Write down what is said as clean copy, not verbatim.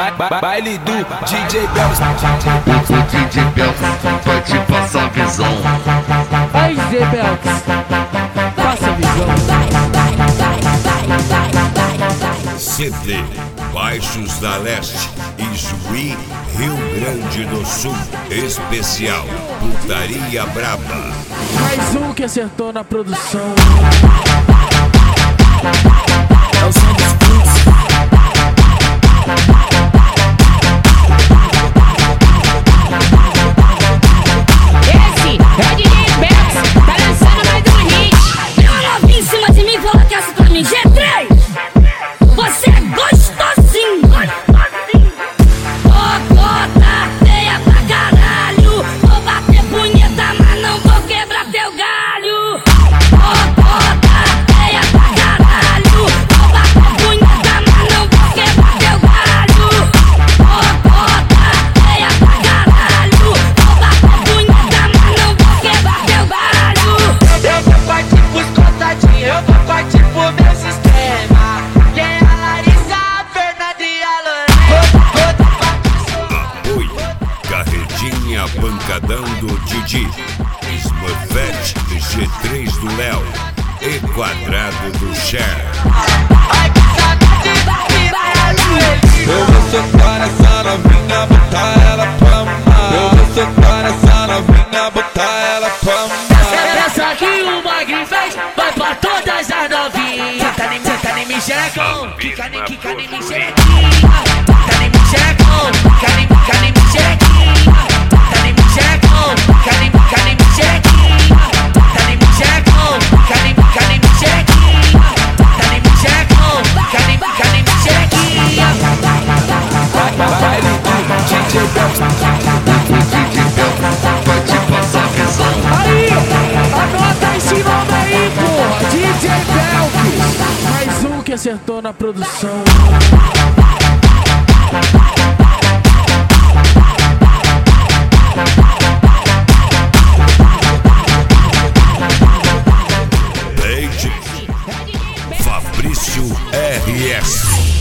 Baile do DJ Belks. O DJ Belks vai te passar visão. Vai, DJ Belks, passa a visão. CD Baixos da Leste, Ijuí, Rio Grande do Sul. Especial Putaria Braba. Mais um que acertou na produção. É o som dos frutos. Esse é o DJ Belks, tá lançando mais um hit. Deu uma novinha em cima de mim e falou que essa pra mim, G3. Você é gostosinho. Ô gota feia pra caralho. Vou bater punheta, mas não vou quebrar teu galho. Ô gota feia pra caralho. Vou bater punheta, mas não vou quebrar teu galho. Ô gota feia pra caralho. Vou bater punheta, mas não vou quebrar teu galho. Eu vou partir pros contadinhos, eu vou partir pro meu sistema. Quem é a Larissa, a Fernanda e a Apoio Carretinha Pancadão do Didi, Smurfette G3 do Léo e Quadrado do Cher. Eu vou soltar essa novinha, botar ela pra mamar. Eu vou soltar essa novinha, botar ela pra mamar. Essa que o Magri fez vai pra todas as novinhas. Senta em mim, xerecão. Quica em mim, xerequinha. Senta em mim, xerecão. Quica em mim, xerequinha. Senta em mim, xerecão. Quica em mim, xerequinha. Senta em mim, xerecão. Quica em mim, xerequinha. Senta em mim, xerecão. Quica em mim, xerequinha. Baile do DJ Belks. O DJ Belks vai te passar visão. Aí, anota esse nome aí, porra, DJ Belks. Mais um que acertou na produção. Leite Fabrício RS.